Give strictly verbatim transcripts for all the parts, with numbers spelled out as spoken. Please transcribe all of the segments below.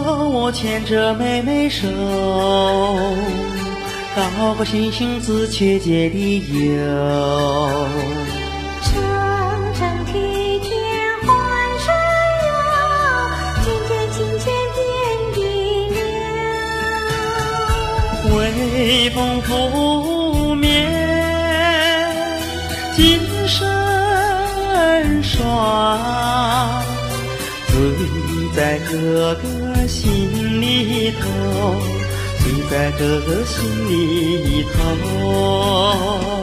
我牵着妹妹手，高高兴兴紫雀街里游。 层层梯田环山腰，渐渐清泉点地流。 微风拂面，金身霜，醉在哥哥心里头，醉在哥哥心里头。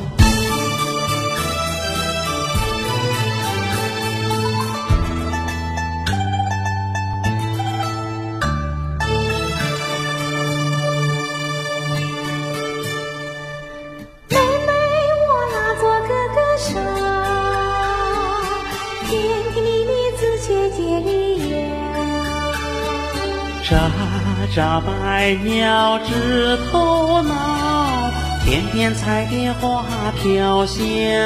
喳喳百鸟枝头闹，片片彩蝶花飘香。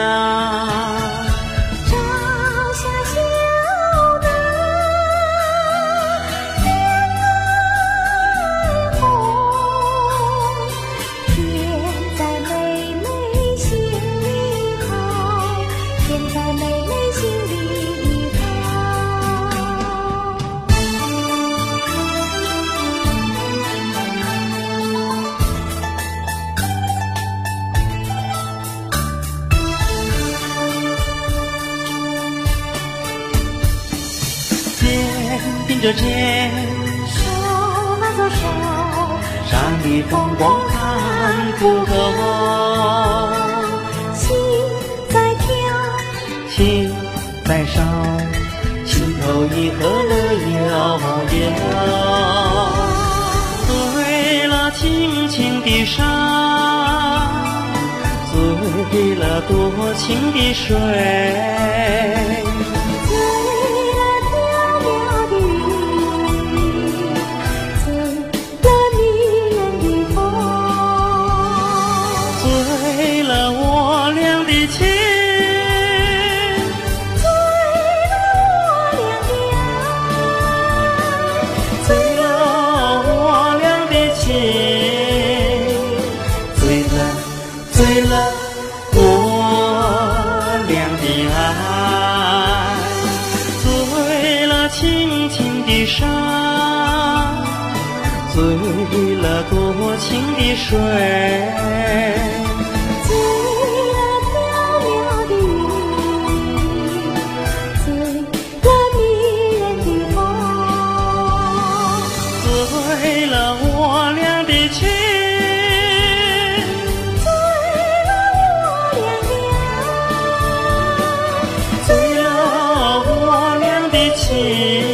朝霞小灯，天在红，天在妹妹心里头，天在妹妹心里头。 并着肩， 手拉着手， 山里风光看不够。 心在跳， 情在烧，心头一河乐悠悠。醉了青青的山，醉了多情的水。醉了我俩的爱，醉了青青的山，醉了多情的水。情